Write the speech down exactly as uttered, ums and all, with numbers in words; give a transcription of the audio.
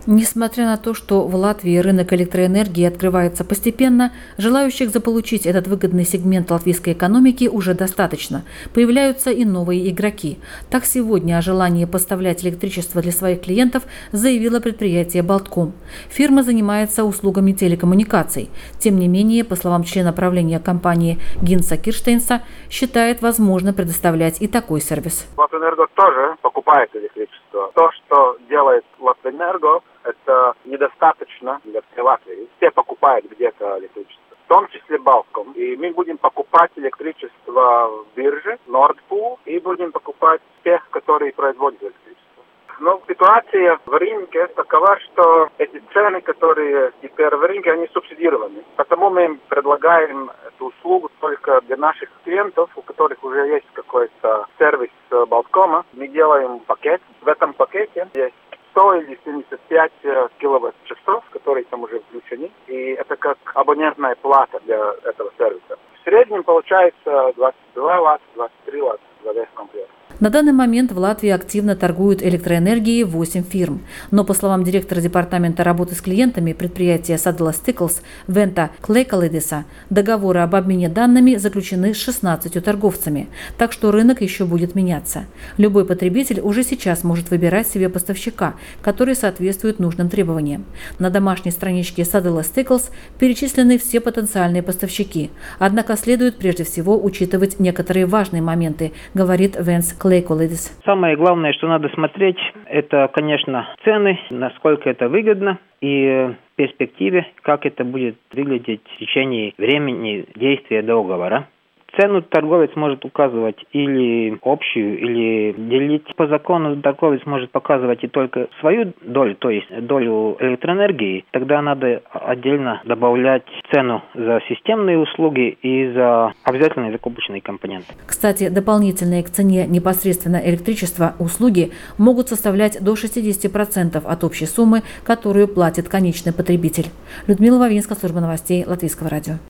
Несмотря на то, что в Латвии рынок электроэнергии открывается постепенно, желающих заполучить этот выгодный сегмент латвийской экономики уже достаточно. Появляются и новые игроки. Так сегодня о желании поставлять электричество для своих клиентов заявило предприятие «Baltcom». Фирма занимается услугами телекоммуникаций. Тем не менее, по словам члена правления компании Гинса Кирштейнса, считает возможно предоставлять и такой сервис. Латвэнерго тоже покупает электричество. То, что делает Латвэнерго, это недостаточно для всей Латвии. Все покупают где-то электричество, в том числе Baltcom. И мы будем покупать электричество в бирже, Nord Pool, и будем покупать тех, которые производят электричество. Но ситуация в рынке такова, что эти цены, которые теперь в рынке, они субсидированы. Потому мы предлагаем эту услугу только для наших клиентов, у которых уже есть какой-то сервис Baltcom. Мы делаем пакет. В этом пакете есть сто или семьдесят пять киловатт-часов, которые там уже включены. И это как абонентная плата для этого сервиса. В среднем получается двадцать два ватта, двадцать три ватта за весь комплект. На данный момент в Латвии активно торгуют электроэнергией восемь фирм. Но, по словам директора департамента работы с клиентами предприятия Sadala Stickles Вента Клейкалидиса, договоры об обмене данными заключены с шестнадцатью торговцами. Так что рынок еще будет меняться. Любой потребитель уже сейчас может выбирать себе поставщика, который соответствует нужным требованиям. На домашней страничке Sadala Stickles перечислены все потенциальные поставщики. Однако следует прежде всего учитывать некоторые важные моменты, говорит Венс Клейкалидис. Самое главное, что надо смотреть, это, конечно, цены, насколько это выгодно и в перспективе, как это будет выглядеть в течение времени действия договора. Цену торговец может указывать или общую, или делить. По закону торговец может показывать и только свою долю, то есть долю электроэнергии. Тогда надо отдельно добавлять цену за системные услуги и за обязательные закупочные компоненты. Кстати, дополнительные к цене непосредственно электричества услуги могут составлять до шестидесяти процентов от общей суммы, которую платит конечный потребитель. Людмила Вавинска, служба новостей Латвийского радио.